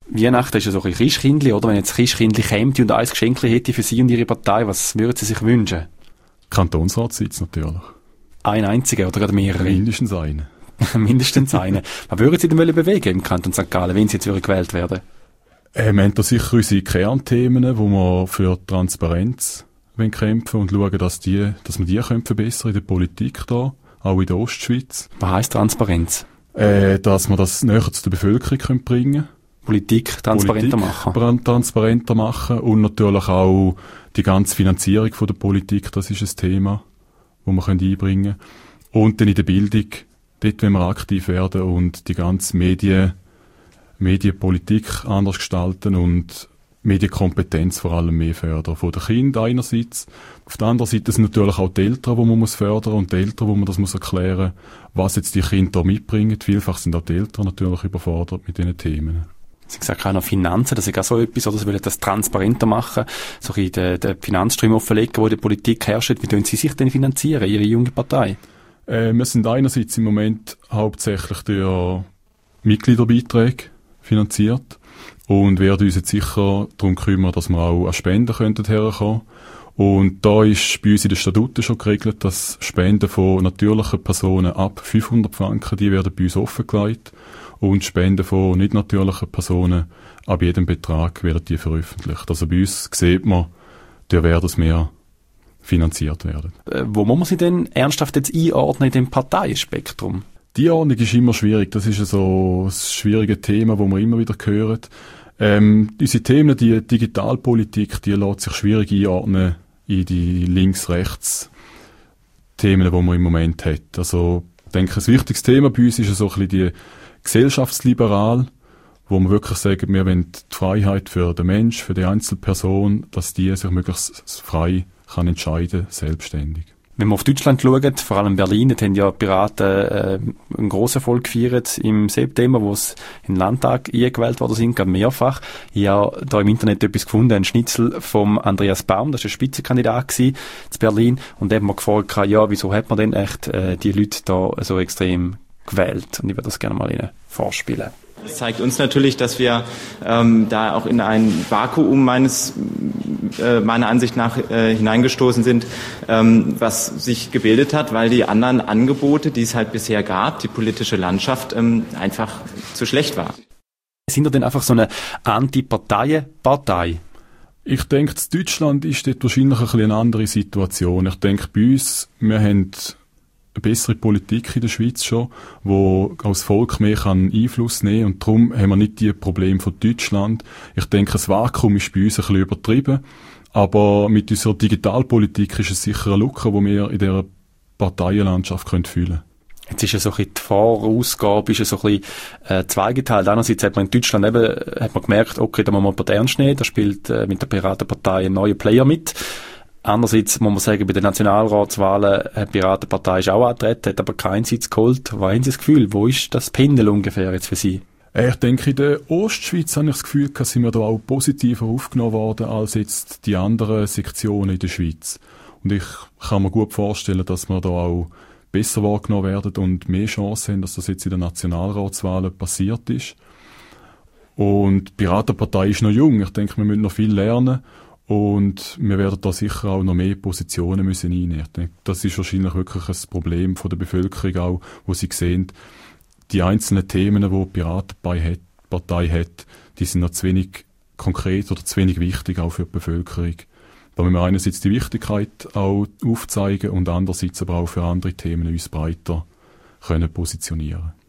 Weihnachten ist ja so ein Christkindli, oder? Wenn jetzt Christkindli käme und ein Geschenk hätte für Sie und Ihre Partei, was würden Sie sich wünschen? Kantonsratssitz natürlich. Ein einziger oder gerade mehrere? Mindestens einen. Mindestens einen. Was würden Sie denn bewegen im Kanton St. Gallen, wenn Sie jetzt gewählt werden? Wir haben da sicher unsere Kernthemen, wo wir für Transparenz kämpfen und schauen, dass wir die verbessern in der Politik da, auch in der Ostschweiz. Was heisst Transparenz? Dass wir das näher zu der Bevölkerung bringen können. Politik transparenter machen und natürlich auch die ganze Finanzierung von der Politik, das ist ein Thema, das wir einbringen können. Und dann in der Bildung, dort wollen wir aktiv werden und die ganze Medienpolitik anders gestalten und Medienkompetenz vor allem mehr fördern. Von den Kindern einerseits. Auf der anderen Seite sind natürlich auch die Eltern, die man fördern muss und die Eltern, wo man das muss erklären, was jetzt die Kinder da mitbringen. Vielfach sind auch die Eltern natürlich überfordert mit diesen Themen. Sie haben gesagt, auch noch Finanzen, das ist auch so etwas, oder? Sie wollen das transparenter machen, so ein bisschen den Finanzstrom offenlegen, wo die Politik herrscht. Wie tun Sie sich denn finanzieren, Ihre junge Partei? Wir sind einerseits im Moment hauptsächlich durch Mitgliederbeiträge finanziert und werden uns jetzt sicher darum kümmern, dass wir auch an Spenden herkommen können. Und da ist bei uns in den Statuten schon geregelt, dass Spenden von natürlichen Personen ab 500 Franken, die werden bei uns offengelegt. Und Spenden von nicht natürlichen Personen ab jedem Betrag werden die veröffentlicht. Also bei uns sieht man, da werden es mehr finanziert werden. Wo muss man sie denn ernsthaft jetzt einordnen in dem Parteienspektrum? Die Ordnung ist immer schwierig. Das ist so ein schwieriges Thema, das wir immer wieder hören. Unsere Themen, die Digitalpolitik, die lässt sich schwierig einordnen in die Links-Rechts-Themen, die man im Moment hat. Also, ich denke, ein wichtiges Thema bei uns ist so ein bisschen die gesellschaftsliberal, wo wir wirklich sagen, wir wollen die Freiheit für den Mensch, für die Einzelperson, dass die sich möglichst frei kann entscheiden, selbstständig. Wenn man auf Deutschland schaut, vor allem Berlin, dort haben ja die Piraten einen grossen Erfolg gefeiert im September, wo sie in den Landtag eingewählt worden sind, gerade mehrfach. Ich habe da im Internet etwas gefunden, ein Schnitzel vom Andreas Baum, das war ein Spitzenkandidat in Berlin, und der hat mir gefragt, ja, wieso hat man denn echt die Leute da so extrem gewählt? Und ich würde das gerne mal Ihnen vorspielen. Das zeigt uns natürlich, dass wir da auch in ein Vakuum meiner Ansicht nach hineingestoßen sind, was sich gebildet hat, weil die anderen Angebote, die es halt bisher gab, die politische Landschaft einfach zu schlecht war. Sind wir denn einfach so eine Anti-Parteien-Partei? Ich denke, in Deutschland ist dort wahrscheinlich ein bisschen eine andere Situation. Ich denke, bei uns, wir haben eine bessere Politik in der Schweiz schon, wo als Volk mehr kann Einfluss nehmen und darum haben wir nicht die Probleme von Deutschland. Ich denke, das Vakuum ist bei uns ein bisschen übertrieben, aber mit unserer Digitalpolitik ist es sicher eine Lücke, die wir in dieser Parteienlandschaft füllen können. Jetzt ist ja so ein bisschen die Vorausgabe, ist ja so ein bisschen zweigeteilt. Einerseits hat man in Deutschland hat man gemerkt, okay, da muss man jemanden ernst nehmen, da spielt mit der Piratenpartei ein neuer Player mit. Andererseits muss man sagen, bei den Nationalratswahlen hat die Piratenpartei auch angetreten, hat aber keinen Sitz geholt. Wo haben Sie das Gefühl? Wo ist das Pendel ungefähr jetzt für Sie? Ich denke, in der Ostschweiz habe ich das Gefühl, dass sind wir da auch positiver aufgenommen worden als jetzt die anderen Sektionen in der Schweiz. Und ich kann mir gut vorstellen, dass wir da auch besser wahrgenommen werden und mehr Chancen haben, dass das jetzt in den Nationalratswahlen passiert ist. Und die Piratenpartei ist noch jung. Ich denke, wir müssen noch viel lernen. Und wir werden da sicher auch noch mehr Positionen müssen einnehmen. Ich denke, das ist wahrscheinlich wirklich ein Problem von der Bevölkerung auch, wo sie sehen, die einzelnen Themen, die die Piratenpartei hat, die sind noch zu wenig konkret oder zu wenig wichtig auch für die Bevölkerung. Da müssen wir einerseits die Wichtigkeit auch aufzeigen und andererseits aber auch für andere Themen uns breiter können positionieren.